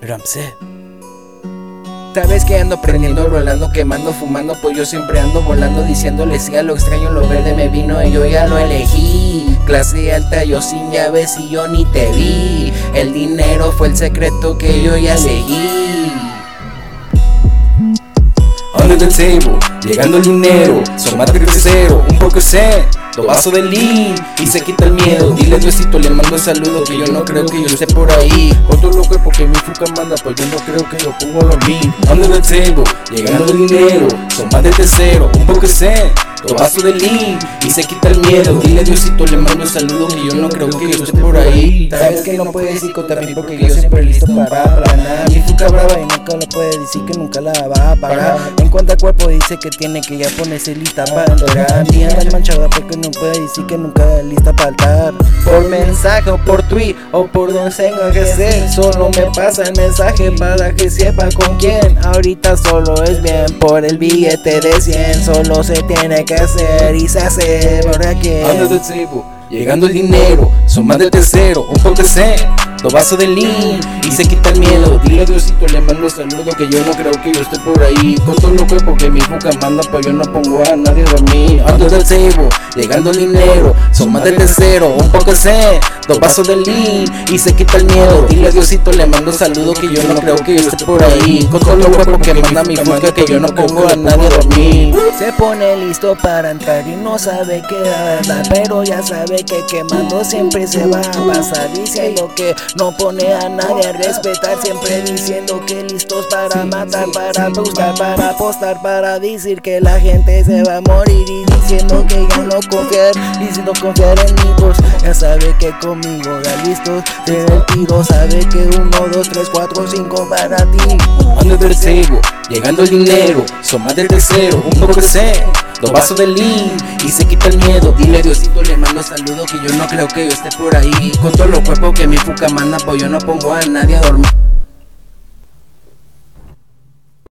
Ramsey. Sabes que ando prendiendo, rolando, quemando, fumando, pues yo siempre ando volando, diciéndole sí a lo extraño, lo verde me vino y yo ya lo elegí. Clase alta, yo sin llaves y yo ni te vi. El dinero fue el secreto que yo ya seguí. Under the table, llegando el dinero, son más de cero, un poco sé, dos vasos de lean y se quita el miedo. Dile Diosito, le mando el saludo que yo no creo que yo esté por ahí. Con todo lo cuerpo que mi fuca manda, pues yo no creo que yo pongo lo mío. Under the table, llegando el dinero, son más de cero, un poco sé, dos vasos de lean y se quita el miedo. Dile Diosito, le mando el saludo que yo no creo que yo esté por ahí. Sabes que no puedes ir contra mí porque yo siempre listo para planear. Mi fuca brava y nunca lo puede decir que nunca la va a pagar. En cuanto a cuerpo dice que tiene que ya ponerse lista para entrar. Mi anda manchada porque no puede decir que nunca lista para altar. Por mensaje o por tweet o por donde tenga que ser, solo me pasa el mensaje para que sepa con quién. Ahorita solo es bien por el billete de 100. Solo se tiene que hacer y se hace por aquí. Under the table, llegando el dinero, son más de cero, un poco sé, dos vasos de lean y se quita el miedo. Dile Diosito, le mando el saludo que yo no creo que yo esté por ahí. Con todo lo cuerpo que mi boca manda, pues yo no pongo a nadie a dormir. Under the table, llegando el dinero, son más de cero, un poco sé, dos vasos de lean y se quita el miedo. Dile Diosito, le mando el saludo que yo no creo que yo esté por ahí. Con todo lo cuerpo que manda mi boca, que yo no pongo a nadie a dormir. Se pone listo para entrar y no sabe qué verdad, pero ya sabe que quemando siempre se va a pasar. Diciendo que no pone a nadie a respetar, siempre diciendo que listos para matar, para buscar, para apostar, para decir que la gente se va a morir y diciendo que ya no confiar, diciendo confiar en mi voz. Ya sabe que conmigo ya listos, se da el tiro, sabe que 1, 2, 3, 4, 5 para ti. Under the table, llegando el dinero, son más de cero, un poco sé, dos vasos de lean y se quita el miedo. Dile Diosito, le mando saludo que yo no creo que yo esté por ahí. Con todo lo cuerpo que mi fuca manda, pues yo no pongo a nadie a dormir.